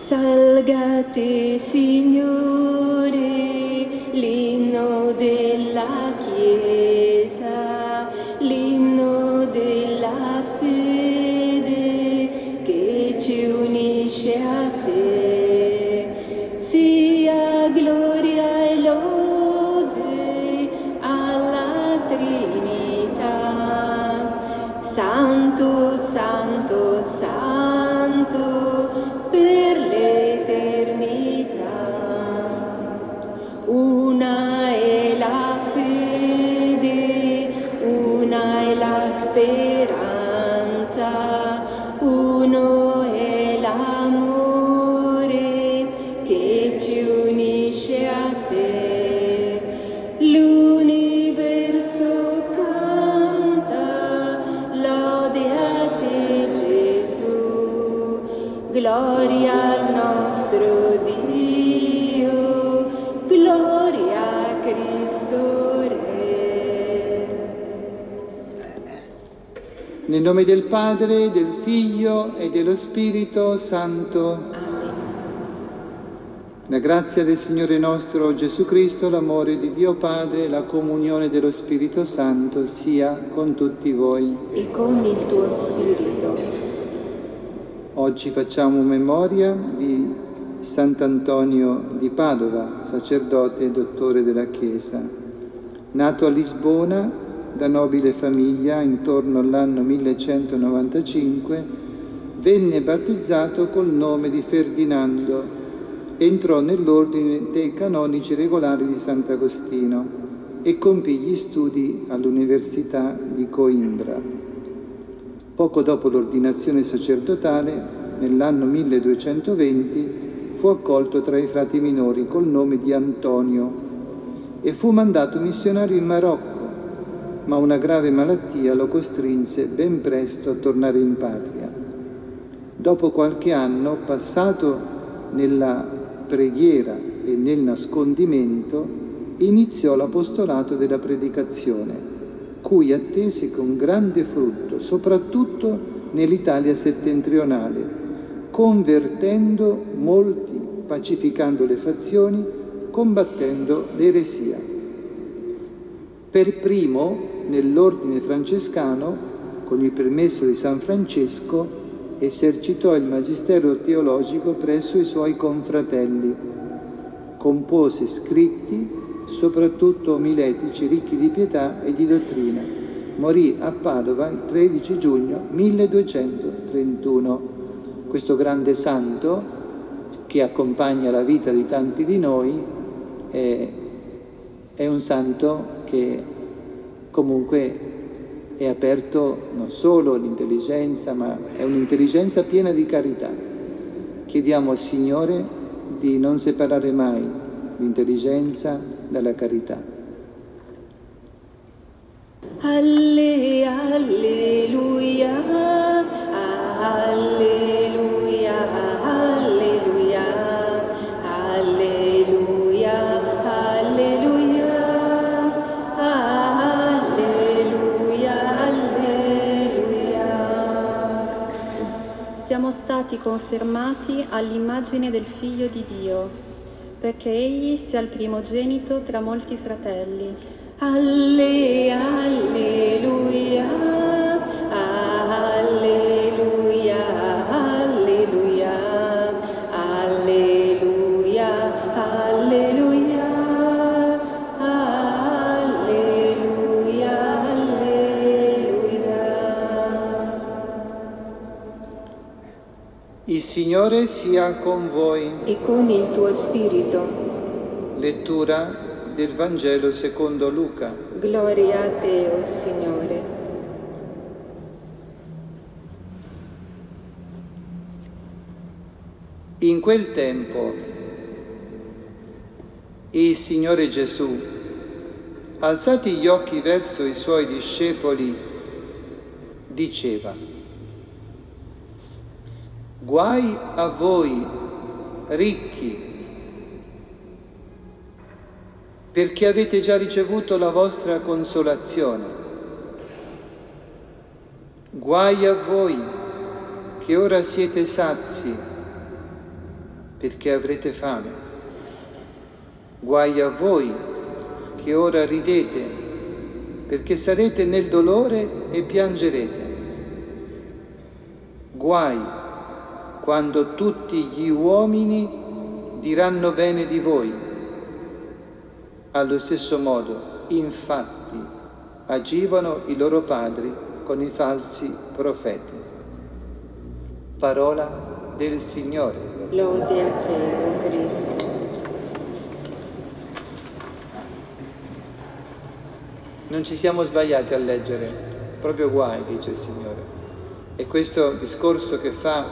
Salgate, Signore, l'inno della Chiesa, l'inno della fede che ci unisce a te. Sia gloria e lode alla Trinità. Santo, Santo, Santo, per l'eternità. Una è la fede, una è la speranza, uno è l'amore che ci unisce a te. L'universo canta lode a te, Gesù. Gloria al nostro Dio, gloria a Cristo Re. Nel nome del Padre, del Figlio e dello Spirito Santo. Amen. La grazia del Signore nostro Gesù Cristo, l'amore di Dio Padre e la comunione dello Spirito Santo sia con tutti voi. E con il tuo spirito. Oggi facciamo memoria di Sant'Antonio di Padova, sacerdote e dottore della Chiesa. Nato a Lisbona da nobile famiglia intorno all'anno 1195, venne battezzato col nome di Ferdinando. Entrò nell'ordine dei canonici regolari di Sant'Agostino e compì gli studi all'Università di Coimbra. Poco dopo l'ordinazione sacerdotale, nell'anno 1220, fu accolto tra i frati minori col nome di Antonio e fu mandato missionario in Marocco, ma una grave malattia lo costrinse ben presto a tornare in patria. Dopo qualche anno, passato nella preghiera e nel nascondimento, iniziò l'apostolato della predicazione, cui attese con grande frutto, soprattutto nell'Italia settentrionale, convertendo molti, pacificando le fazioni, combattendo l'eresia. Per primo, nell'ordine francescano, con il permesso di San Francesco, esercitò il magistero teologico presso i suoi confratelli. Compose scritti, soprattutto omiletici, ricchi di pietà e di dottrina. Morì a Padova il 13 giugno 1231. Questo grande santo, che accompagna la vita di tanti di noi, è un santo che comunque è aperto non solo all'intelligenza, ma è un'intelligenza piena di carità. Chiediamo al Signore di non separare mai l'intelligenza dalla carità. Alleluia, alleluia, alleluia, alleluia, alleluia, alleluia, alleluia. Siamo stati confermati all'immagine del Figlio di Dio, perché egli sia il primogenito tra molti fratelli. Alleluia, alleluia, alleluia, alleluia, alleluia, alleluia, alleluia. Il Signore sia con voi. E con il tuo spirito. Lettura del Vangelo secondo Luca. Gloria a te, o Signore. In quel tempo il Signore Gesù, alzati gli occhi verso i suoi discepoli, diceva: guai a voi, ricchi, perché avete già ricevuto la vostra consolazione. Guai a voi, che ora siete sazi, perché avrete fame. Guai a voi che ora ridete, perché sarete nel dolore e piangerete. Guai quando tutti gli uomini diranno bene di voi. Allo stesso modo, infatti, agivano i loro padri con i falsi profeti. Parola del Signore. Lode a te, o Cristo. Non ci siamo sbagliati a leggere, proprio guai, dice il Signore. E questo discorso che fa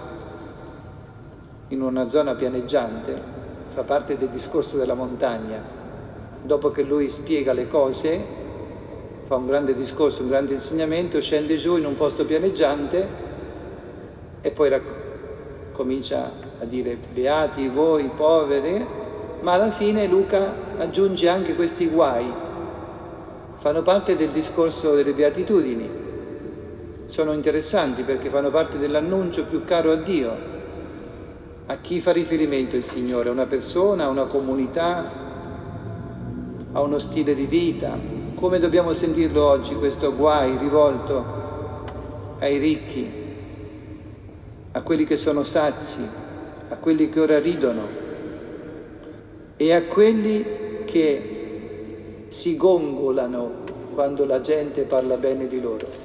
in una zona pianeggiante fa parte del discorso della montagna. Dopo che lui spiega le cose, fa un grande discorso, un grande insegnamento, scende giù in un posto pianeggiante e poi comincia a dire beati voi poveri, ma alla fine Luca aggiunge anche questi guai. Fanno parte del discorso delle beatitudini. Sono interessanti perché fanno parte dell'annuncio più caro a Dio. A chi fa riferimento il Signore? A una persona, a una comunità, a uno stile di vita? Come dobbiamo sentirlo oggi, questo guai rivolto ai ricchi, a quelli che sono sazi, a quelli che ora ridono e a quelli che si gongolano quando la gente parla bene di loro.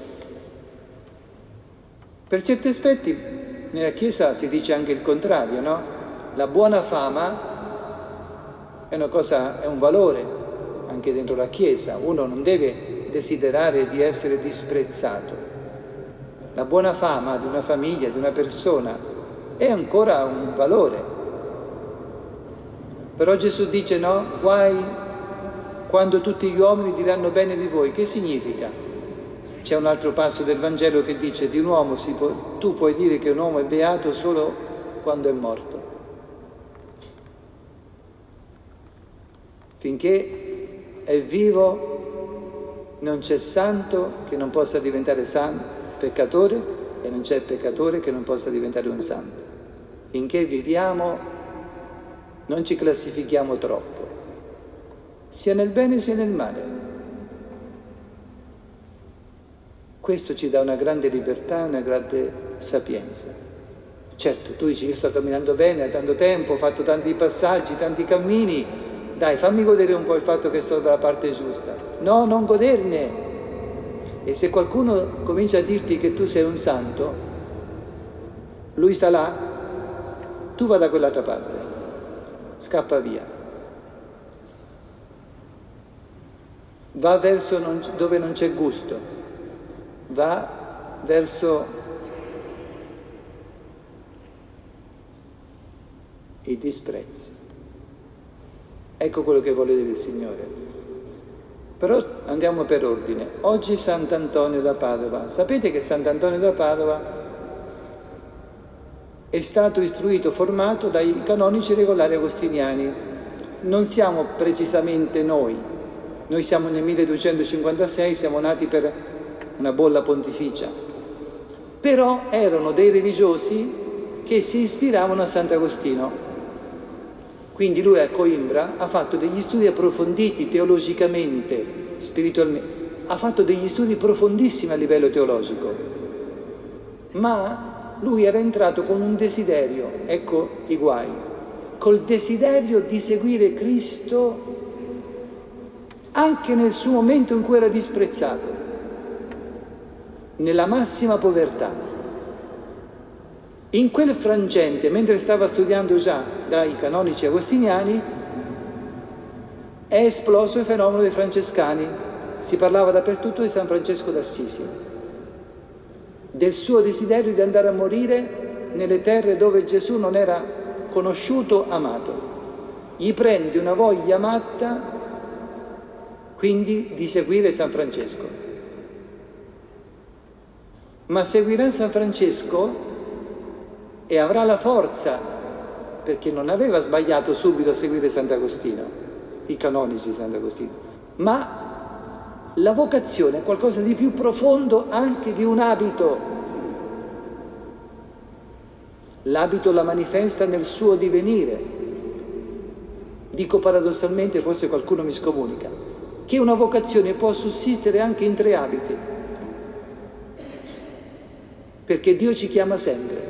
Per certi aspetti nella Chiesa si dice anche il contrario, no? La buona fama è una cosa, è un valore anche dentro la Chiesa. Uno non deve desiderare di essere disprezzato. La buona fama di una famiglia, di una persona, è ancora un valore. Però Gesù dice no, guai quando tutti gli uomini diranno bene di voi. Che significa? C'è un altro passo del Vangelo che dice di un uomo tu puoi dire che un uomo è beato solo quando è morto. Finché è vivo non c'è santo che non possa diventare peccatore e non c'è peccatore che non possa diventare un santo. Finché viviamo non ci classifichiamo troppo, sia nel bene sia nel male. Questo ci dà una grande libertà e una grande sapienza. Certo, tu dici, io sto camminando bene da tanto tempo, ho fatto tanti passaggi, tanti cammini, dai, fammi godere un po' il fatto che sto dalla parte giusta. No, non goderne. E se qualcuno comincia a dirti che tu sei un santo, lui sta là, tu vai da quell'altra parte, scappa via. Va verso dove non c'è gusto. Va verso i disprezzi. Ecco quello che vuole dire il Signore. Però andiamo per ordine. Oggi Sant'Antonio da Padova. Sapete che Sant'Antonio da Padova è stato istruito, formato dai canonici regolari agostiniani. Non siamo precisamente noi siamo nel 1256, siamo nati per una bolla pontificia, però erano dei religiosi che si ispiravano a Sant'Agostino. Quindi lui a Coimbra ha fatto degli studi approfonditi teologicamente, spiritualmente, ha fatto degli studi profondissimi a livello teologico, ma lui era entrato con un desiderio, ecco i guai, col desiderio di seguire Cristo anche nel suo momento in cui era disprezzato, nella massima povertà. In quel frangente, mentre stava studiando già dai canonici agostiniani, è esploso il fenomeno dei francescani. Si parlava dappertutto di San Francesco d'Assisi, del suo desiderio di andare a morire nelle terre dove Gesù non era conosciuto, amato. Gli prende una voglia matta, quindi, di seguire San Francesco. Ma seguirà San Francesco e avrà la forza, perché non aveva sbagliato subito a seguire Sant'Agostino, i canonici di Sant'Agostino, ma la vocazione è qualcosa di più profondo anche di un abito. L'abito la manifesta nel suo divenire. Dico paradossalmente, forse qualcuno mi scomunica, che una vocazione può sussistere anche in 3 abiti, perché Dio ci chiama sempre.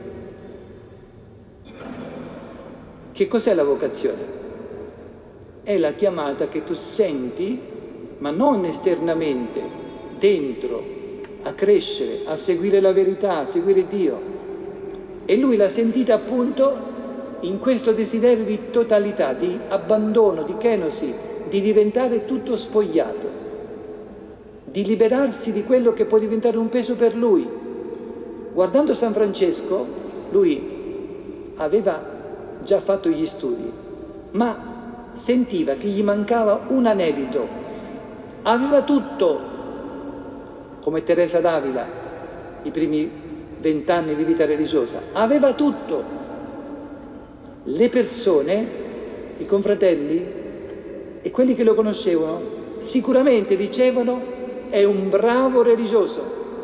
Che cos'è la vocazione? È la chiamata che tu senti, ma non esternamente, dentro, a crescere, a seguire la verità, a seguire Dio. E lui l'ha sentita appunto in questo desiderio di totalità, di abbandono, di kenosi, di diventare tutto spogliato, di liberarsi di quello che può diventare un peso per lui. Guardando San Francesco, lui aveva già fatto gli studi, ma sentiva che gli mancava un anelito. Aveva tutto, come Teresa d'Avila, i primi 20 anni di vita religiosa, aveva tutto. Le persone, i confratelli e quelli che lo conoscevano, sicuramente dicevano: è un bravo religioso,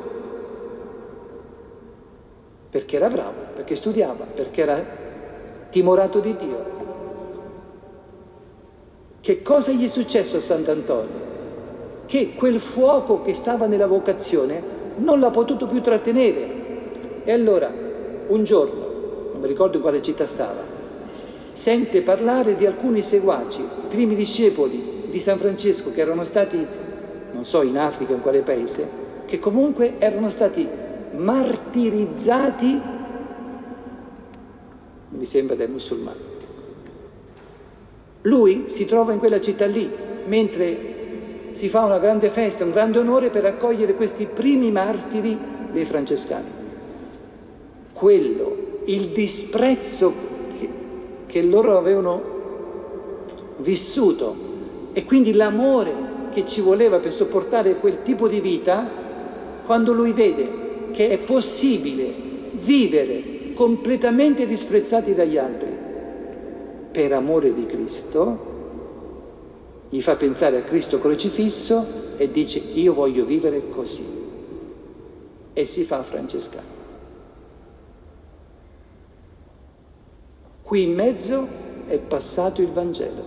perché era bravo, perché studiava, perché era timorato di Dio. Che cosa gli è successo a Sant'Antonio? Che quel fuoco che stava nella vocazione non l'ha potuto più trattenere. E allora, un giorno, non mi ricordo in quale città stava, sente parlare di alcuni seguaci, i primi discepoli di San Francesco, che erano stati, non so in Africa, in quale paese, che comunque erano stati martirizzati, mi sembra, dai musulmani. Lui si trova in quella città lì, mentre si fa una grande festa, un grande onore per accogliere questi primi martiri dei francescani. Il disprezzo che loro avevano vissuto e quindi l'amore che ci voleva per sopportare quel tipo di vita, quando lui vede che è possibile vivere completamente disprezzati dagli altri per amore di Cristo, gli fa pensare a Cristo crocifisso e dice: io voglio vivere così, e si fa francescano. Qui in mezzo è passato il Vangelo.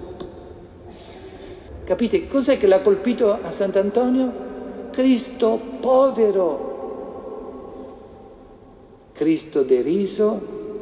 Capite cos'è che l'ha colpito a Sant'Antonio? Cristo povero, Cristo deriso,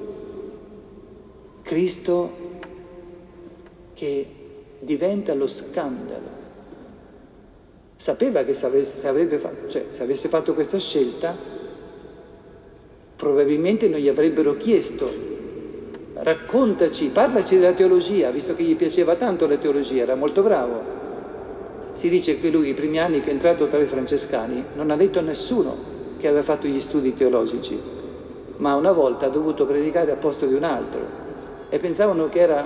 Cristo che diventa lo scandalo. Sapeva che se avesse fatto questa scelta, probabilmente non gli avrebbero chiesto: raccontaci, parlaci della teologia, visto che gli piaceva tanto la teologia, era molto bravo. Si dice che lui, i primi anni che è entrato tra i francescani, non ha detto a nessuno che aveva fatto gli studi teologici, ma una volta ha dovuto predicare a posto di un altro e pensavano che era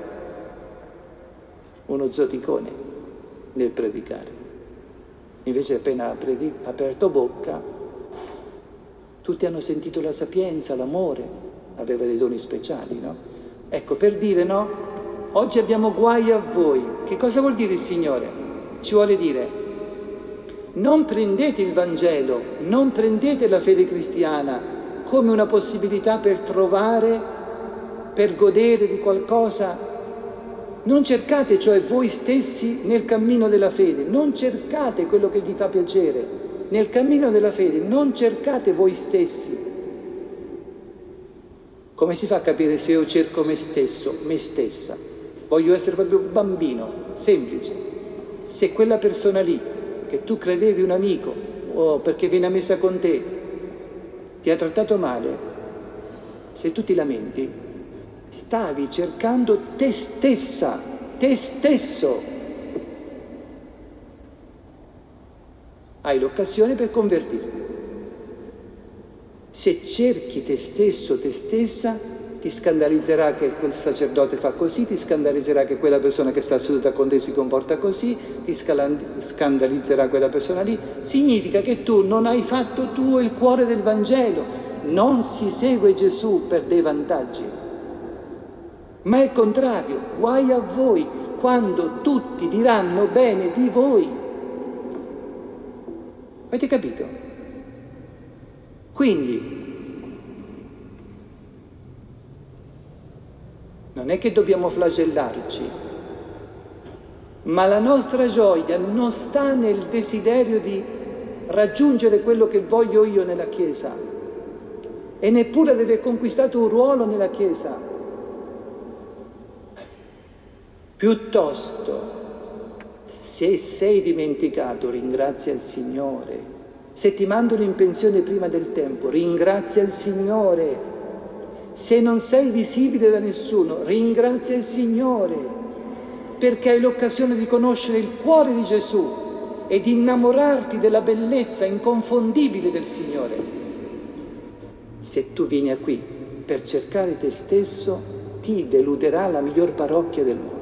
uno zoticone nel predicare. Invece appena ha aperto bocca, tutti hanno sentito la sapienza, l'amore. Aveva dei doni speciali, no? Ecco, per dire, no? Oggi abbiamo guai a voi. Che cosa vuol dire il Signore? Ci vuole dire: non prendete il Vangelo, non prendete la fede cristiana come una possibilità per trovare, per godere di qualcosa. Non cercate, cioè, voi stessi nel cammino della fede, non cercate quello che vi fa piacere. Nel cammino della fede non cercate voi stessi. Come si fa a capire se io cerco me stesso, me stessa? Voglio essere proprio un bambino, semplice. Se quella persona lì, che tu credevi un amico, o perché viene a messa con te, ti ha trattato male, se tu ti lamenti, stavi cercando te stessa, te stesso. Hai l'occasione per convertirti. Se cerchi te stesso, te stessa, ti scandalizzerà che quel sacerdote fa così, ti scandalizzerà che quella persona che sta seduta con te si comporta così, ti scandalizzerà quella persona lì. Significa che tu non hai fatto tuo il cuore del Vangelo. Non si segue Gesù per dei vantaggi, ma è il contrario. Guai a voi quando tutti diranno bene di voi. Avete capito? Quindi Non è che dobbiamo flagellarci, ma la nostra gioia non sta nel desiderio di raggiungere quello che voglio io nella Chiesa, e neppure di aver conquistato un ruolo nella Chiesa. Piuttosto, se sei dimenticato, ringrazia il Signore. Se ti mandano in pensione prima del tempo, ringrazia il Signore. Se non sei visibile da nessuno, ringrazia il Signore, perché hai l'occasione di conoscere il cuore di Gesù e di innamorarti della bellezza inconfondibile del Signore. Se tu vieni qui per cercare te stesso, ti deluderà la miglior parrocchia del mondo.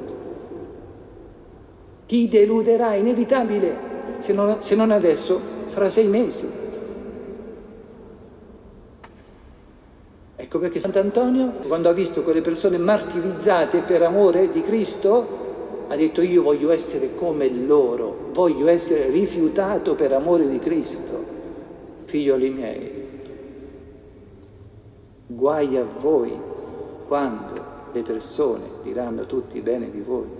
Ti deluderà, è inevitabile, se non adesso, fra 6 mesi. Ecco perché Sant'Antonio, quando ha visto quelle persone martirizzate per amore di Cristo, ha detto: io voglio essere come loro, voglio essere rifiutato per amore di Cristo. Figlioli miei, guai a voi quando le persone diranno tutti bene di voi.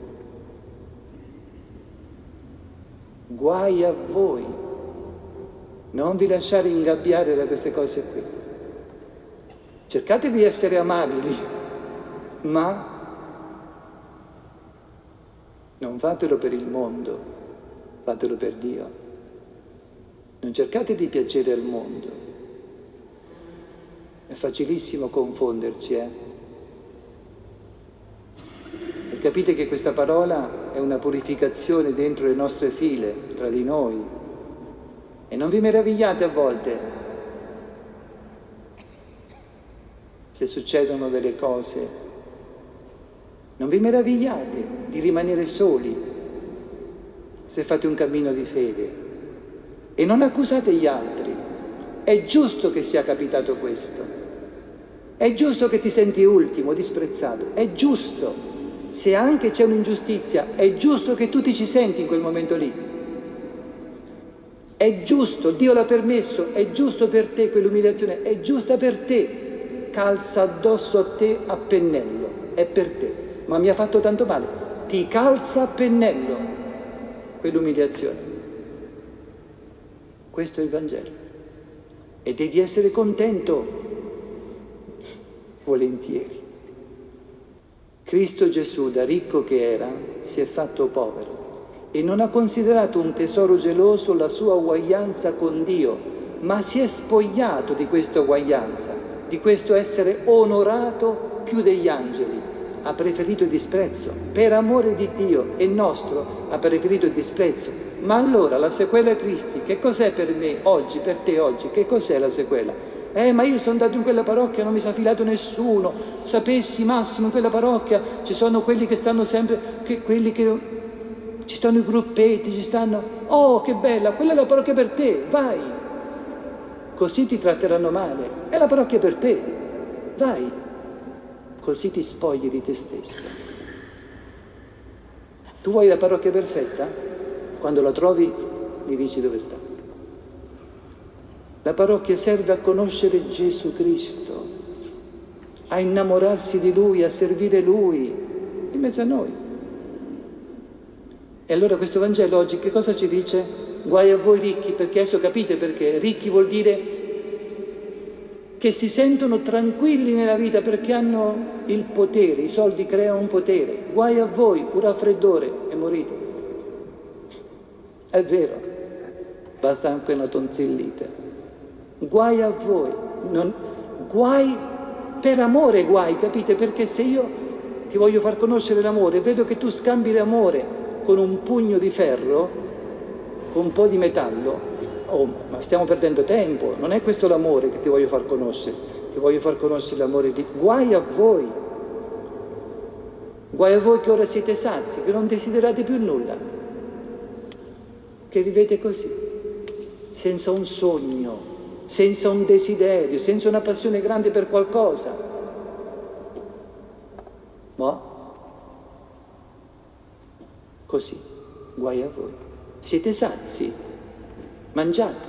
Guai a voi, non vi lasciare ingabbiare da queste cose qui. Cercate di essere amabili, ma non fatelo per il mondo, fatelo per Dio. Non cercate di piacere al mondo. È facilissimo confonderci, E capite che questa parola è una purificazione dentro le nostre file, tra di noi. E non vi meravigliate a volte se succedono delle cose. Non vi meravigliate di rimanere soli se fate un cammino di fede. E non accusate gli altri. È giusto che sia capitato questo. È giusto che ti senti ultimo, disprezzato. È giusto. Se anche c'è un'ingiustizia, è giusto che tu ti ci senti in quel momento lì. È giusto, Dio l'ha permesso, è giusto per te quell'umiliazione, è giusta per te. Calza addosso a te a pennello, è per te. Ma mi ha fatto tanto male. Ti calza a pennello quell'umiliazione. Questo è il Vangelo. E devi essere contento, volentieri. Cristo Gesù, da ricco che era, si è fatto povero e non ha considerato un tesoro geloso la sua uguaglianza con Dio, ma si è spogliato di questa uguaglianza, di questo essere onorato più degli angeli. Ha preferito il disprezzo, per amore di Dio e nostro ha preferito il disprezzo. Ma allora la sequela Cristi, che cos'è per me oggi, per te oggi? Che cos'è la sequela? Ma io sono andato in quella parrocchia, non mi si è filato nessuno. Sapessi, Massimo, in quella parrocchia ci sono quelli che stanno sempre, quelli che ci stanno i gruppetti, ci stanno. Oh, che bella, quella è la parrocchia per te, vai. Così ti tratteranno male, è la parrocchia per te, vai. Così ti spogli di te stesso. Tu vuoi la parrocchia perfetta? Quando la trovi mi dici dove sta. La parrocchia serve a conoscere Gesù Cristo, a innamorarsi di Lui, a servire Lui in mezzo a noi. E allora questo Vangelo oggi che cosa ci dice? Guai a voi ricchi, perché adesso capite perché. Ricchi vuol dire che si sentono tranquilli nella vita perché hanno il potere, i soldi creano un potere. Guai a voi, un raffreddore e morite. È vero, basta anche una tonsillite. Guai a voi, guai per amore, guai, capite? Perché se io ti voglio far conoscere l'amore, vedo che tu scambi l'amore con un pugno di ferro, con un po' di metallo, ma stiamo perdendo tempo, non è questo l'amore che ti voglio far conoscere, ti voglio far conoscere l'amore di... Guai a voi che ora siete sazi, che non desiderate più nulla, che vivete così, senza un sogno, senza un desiderio, senza una passione grande per qualcosa. Ma così, guai a voi. Siete sazi, mangiate,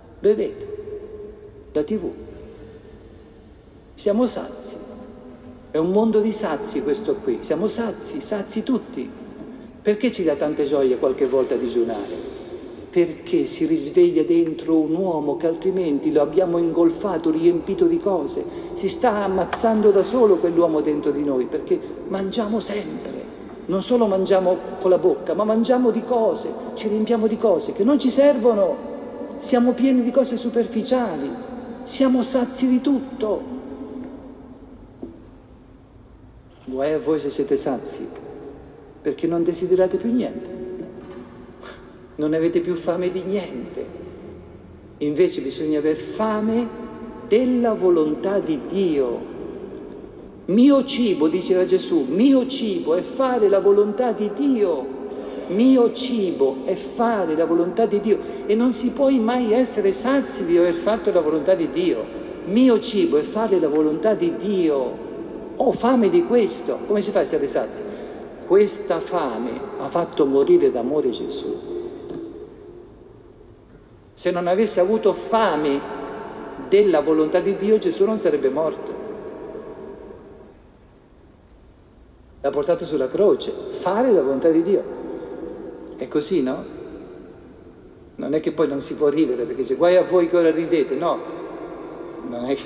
bevete, la TV. Siamo sazi, È un mondo di sazi questo qui, siamo sazi tutti. Perché ci dà tante gioie qualche volta digiunare? Perché si risveglia dentro un uomo che altrimenti lo abbiamo ingolfato, riempito di cose. Si sta ammazzando da solo quell'uomo dentro di noi, perché mangiamo sempre. Non solo mangiamo con la bocca, ma mangiamo di cose, ci riempiamo di cose che non ci servono. Siamo pieni di cose superficiali, siamo sazi di tutto. Guai a voi se siete sazi, perché non desiderate più niente. Non avete più fame di niente. Invece bisogna aver fame della volontà di Dio. Mio cibo, diceva Gesù, mio cibo è fare la volontà di Dio. Mio cibo è fare la volontà di Dio. E non si può mai essere sazi di aver fatto la volontà di Dio. Mio cibo è fare la volontà di Dio. Ho fame di questo. Come si fa a essere sazi? Questa fame ha fatto morire d'amore Gesù. Se non avesse avuto fame della volontà di Dio, Gesù non sarebbe morto. L'ha portato sulla croce, fare la volontà di Dio. È così, no? Non è che poi non si può ridere, perché dice guai a voi che ora ridete, no. Non è che...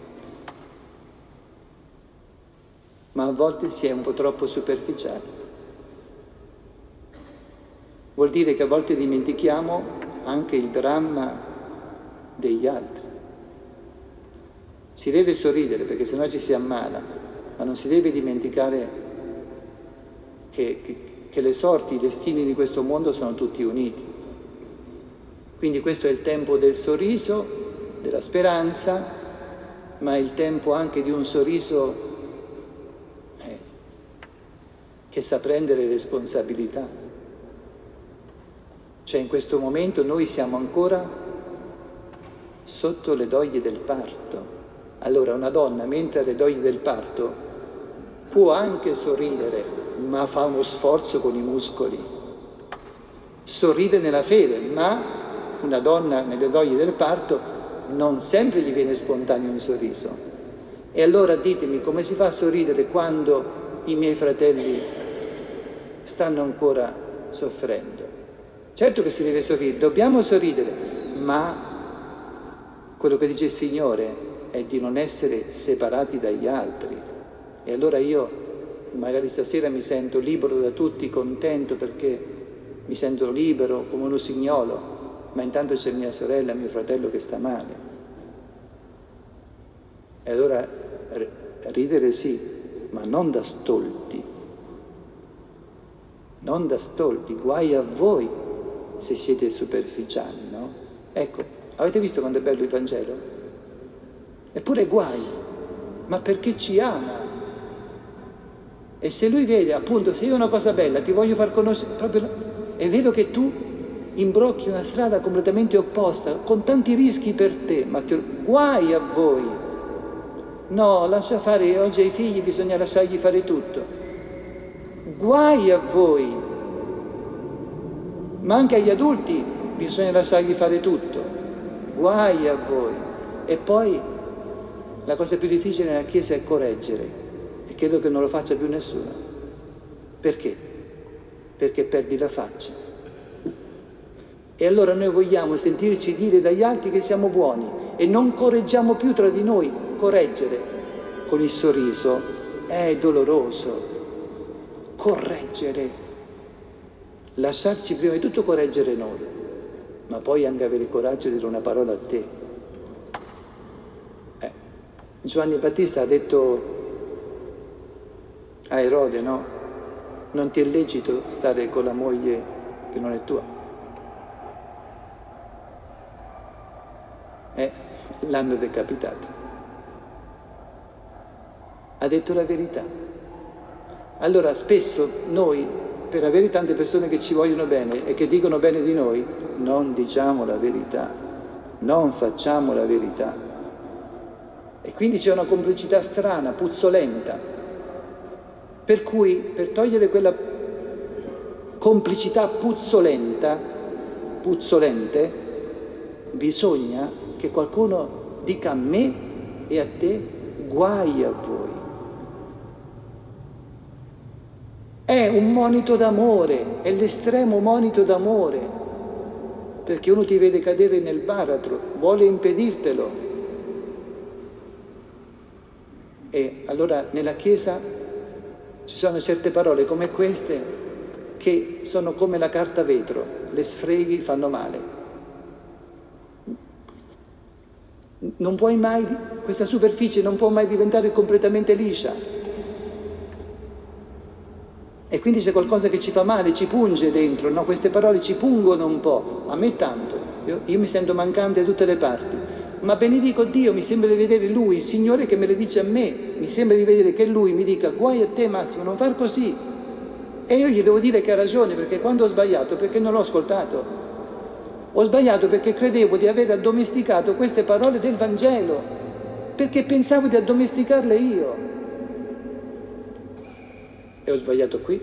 Ma a volte si è un po' troppo superficiali. Vuol dire che a volte dimentichiamo anche il dramma degli altri. Si deve sorridere perché sennò ci si ammala, ma non si deve dimenticare che le sorti, i destini di questo mondo sono tutti uniti. Quindi questo è il tempo del sorriso, della speranza, ma è il tempo anche di un sorriso che sa prendere responsabilità. Cioè in questo momento noi siamo ancora sotto le doglie del parto. Allora una donna mentre alle doglie del parto può anche sorridere, ma fa uno sforzo con i muscoli. Sorride nella fede, ma una donna nelle doglie del parto non sempre gli viene spontaneo un sorriso. E allora ditemi come si fa a sorridere quando i miei fratelli stanno ancora soffrendo? Certo che si deve sorridere, dobbiamo sorridere, ma quello che dice il Signore è di non essere separati dagli altri. E allora io magari stasera mi sento libero da tutti, contento perché mi sento libero come un usignolo, ma intanto c'è mia sorella, mio fratello che sta male. E allora ridere sì, ma non da stolti. Non da stolti, guai a voi se siete superficiali, no? Ecco, avete visto quanto è bello il Vangelo? Eppure guai, ma perché ci ama. E se lui vede, appunto, se io ho una cosa bella, ti voglio far conoscere proprio, e vedo che tu imbrocchi una strada completamente opposta, con tanti rischi per te, ma guai a voi. No, lascia fare, oggi ai figli bisogna lasciargli fare tutto. Guai a voi. Ma anche agli adulti bisogna lasciargli fare tutto. Guai a voi. E poi la cosa più difficile nella Chiesa è correggere, e credo che non lo faccia più nessuno. Perché? Perché perdi la faccia. E allora noi vogliamo sentirci dire dagli altri che siamo buoni e non correggiamo più tra di noi. Correggere con il sorriso è doloroso. Correggere. Lasciarci prima di tutto correggere noi, ma poi anche avere il coraggio di dire una parola a te. Giovanni Battista ha detto a Erode, no? Non ti è lecito stare con la moglie che non è tua. L'hanno decapitato. Ha detto la verità. Allora spesso noi, per avere tante persone che ci vogliono bene e che dicono bene di noi, non diciamo la verità, non facciamo la verità. E quindi c'è una complicità strana, puzzolenta, per cui per togliere quella complicità puzzolente, bisogna che qualcuno dica a me e a te guai a voi. È un monito d'amore, è l'estremo monito d'amore, perché uno ti vede cadere nel baratro, vuole impedirtelo. E allora nella Chiesa ci sono certe parole come queste che sono come la carta vetro, le sfreghi fanno male. Non puoi mai, questa superficie non può mai diventare completamente liscia. E quindi c'è qualcosa che ci fa male, ci punge dentro, no? Queste parole ci pungono un po', a me tanto, io mi sento mancante da tutte le parti, ma benedico Dio, mi sembra di vedere Lui, il Signore che me le dice a me, mi sembra di vedere che Lui mi dica guai a te Massimo, non far così, e io gli devo dire che ha ragione, perché quando ho sbagliato, perché non l'ho ascoltato, ho sbagliato perché credevo di aver addomesticato queste parole del Vangelo, perché pensavo di addomesticarle io. E ho sbagliato qui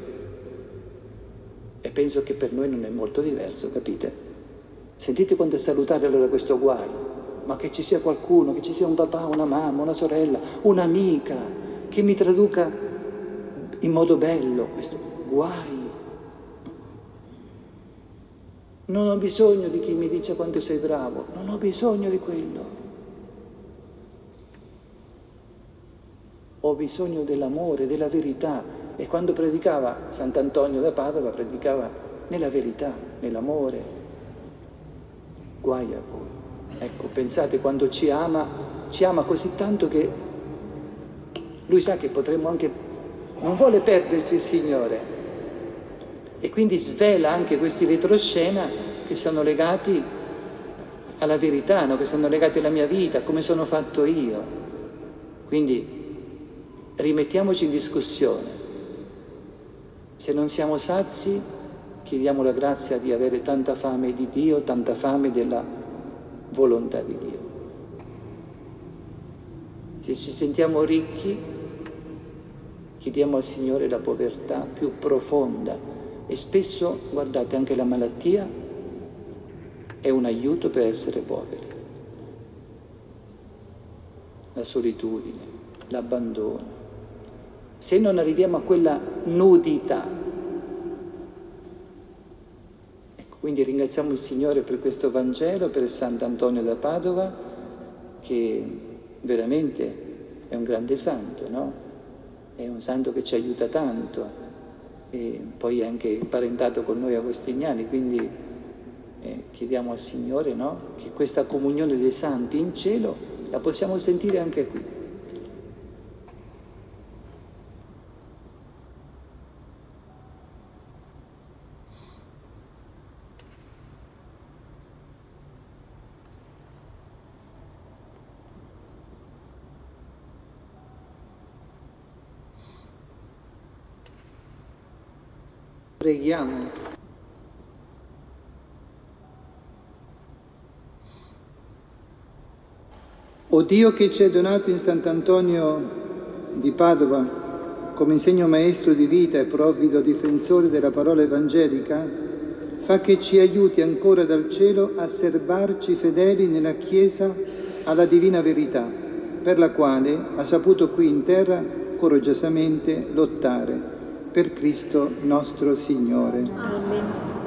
e penso che per noi non è molto diverso, capite? Sentite quanto è salutare allora questo guaio, ma che ci sia qualcuno, che ci sia un papà, una mamma, una sorella, un'amica che mi traduca in modo bello questo guai. Non ho bisogno di chi mi dice quanto sei bravo, non ho bisogno di quello. Ho bisogno dell'amore, della verità. E quando predicava Sant'Antonio da Padova, predicava nella verità, nell'amore. Guai a voi. Ecco, pensate, quando ci ama così tanto che Lui sa che potremmo anche... Non vuole perderci il Signore. E quindi svela anche questi retroscena che sono legati alla verità, no? Che sono legati alla mia vita, come sono fatto io. Quindi rimettiamoci in discussione. Se non siamo sazi, chiediamo la grazia di avere tanta fame di Dio, tanta fame della volontà di Dio. Se ci sentiamo ricchi, chiediamo al Signore la povertà più profonda. E spesso, guardate, anche la malattia è un aiuto per essere poveri. La solitudine, l'abbandono. Se non arriviamo a quella nudità. Ecco, quindi ringraziamo il Signore per questo Vangelo, per Sant'Antonio da Padova, che veramente è un grande santo, no? È un santo che ci aiuta tanto, e poi è anche parentato con noi agostiniani, quindi chiediamo al Signore, no? Che questa comunione dei santi in cielo la possiamo sentire anche qui. Preghiamo. O Dio che ci hai donato in Sant'Antonio di Padova come insegno maestro di vita e provvido difensore della parola evangelica, fa che ci aiuti ancora dal cielo a serbarci fedeli nella Chiesa alla divina verità, per la quale ha saputo qui in terra coraggiosamente lottare. Per Cristo nostro Signore. Amen.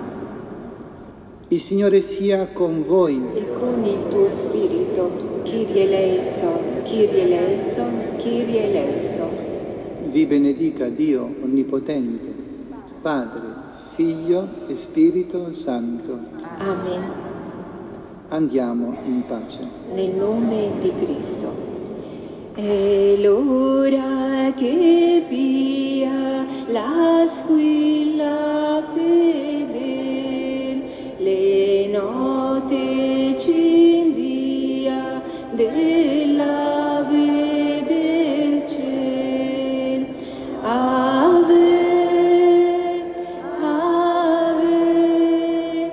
Il Signore sia con voi. E con il tuo spirito, Kyrie eleison, Kyrie eleison, Kyrie eleison. Vi benedica Dio Onnipotente, Padre, Figlio e Spirito Santo. Amen. Andiamo in pace. Nel nome di Cristo. È l'ora che via la squilla fedel, le note ci invia dell'ave del ciel. Ave, ave,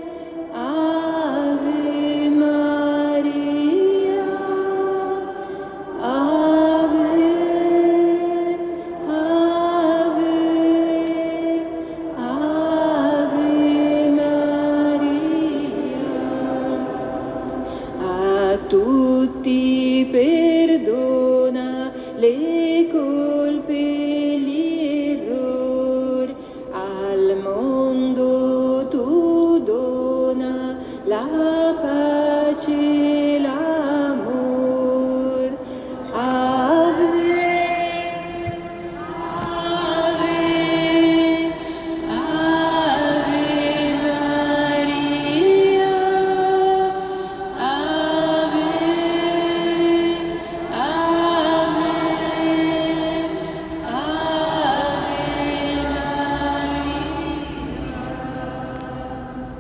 ave Maria, ave, ave, ave Maria. A tutti perdona le colpe e gli errori, la pace